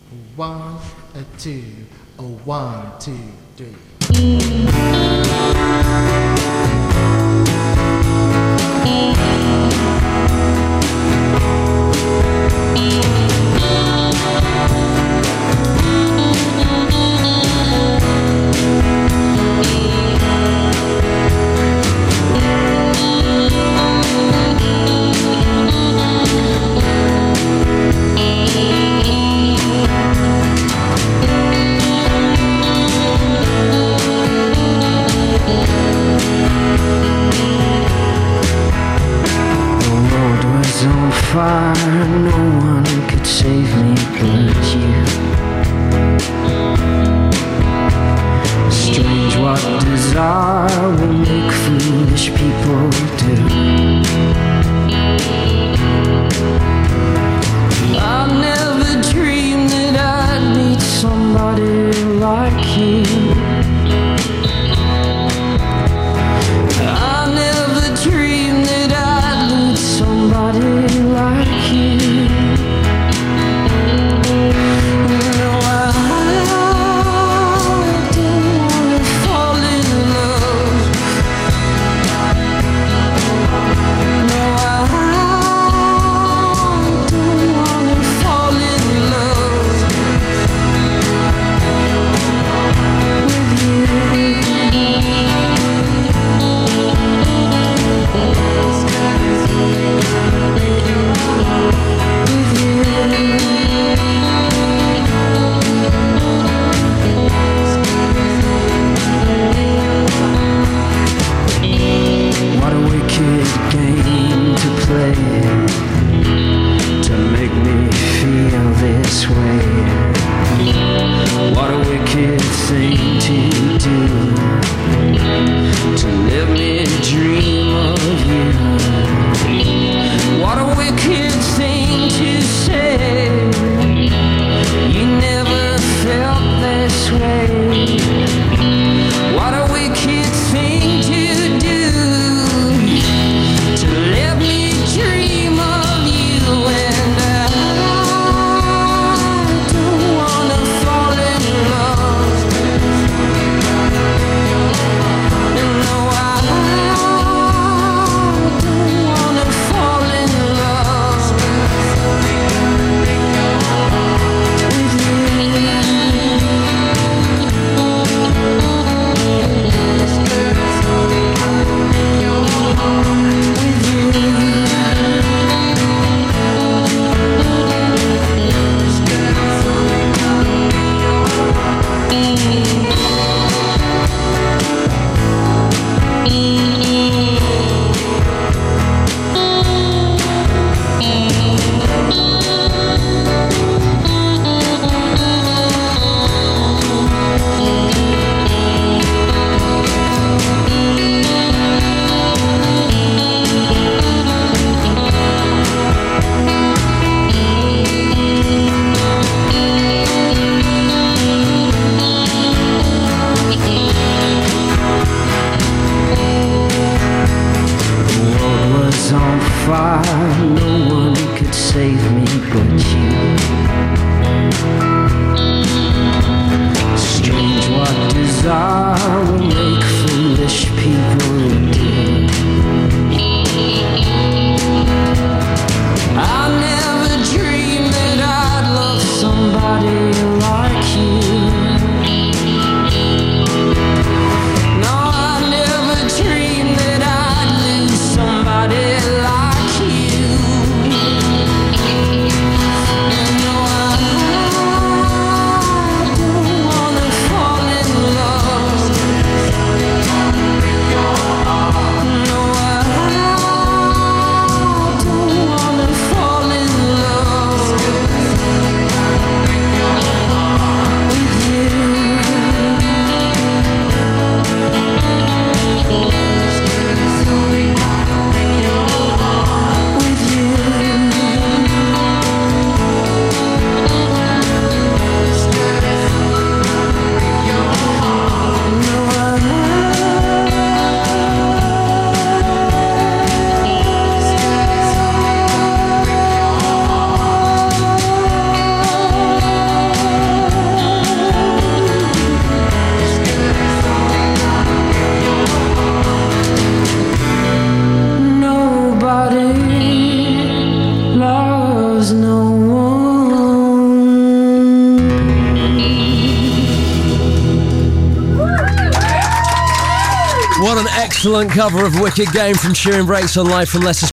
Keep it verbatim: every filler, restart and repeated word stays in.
One, a two, a one, two, three. On fire, no one could save me but you. Strange what desire will make foolish people do. I never dreamed that I'd meet somebody like you. I never dreamed that I'd meet somebody like you. No, I don't wanna fall in love. No, I don't wanna fall in love with you. What a wicked game to play, to make me feel this way. What a wicked thing to do, to let me dream of you. What a wicked thing to say, you never felt this way. What a wicked thing to do, to let me dream of you. And I don't wanna fall in love. No, I don't wanna fall in love with on fire, no one could save me but you. Strange what desire will make foolish people do. I never dreamed that I'd love somebody like you. No, I never dreamed that I'd lose somebody like you. No, I don't wanna fall in love. No, I don't wanna fall in love with was no one. What an excellent cover of Wicked Game from Shearing Breaks on Live from Leicester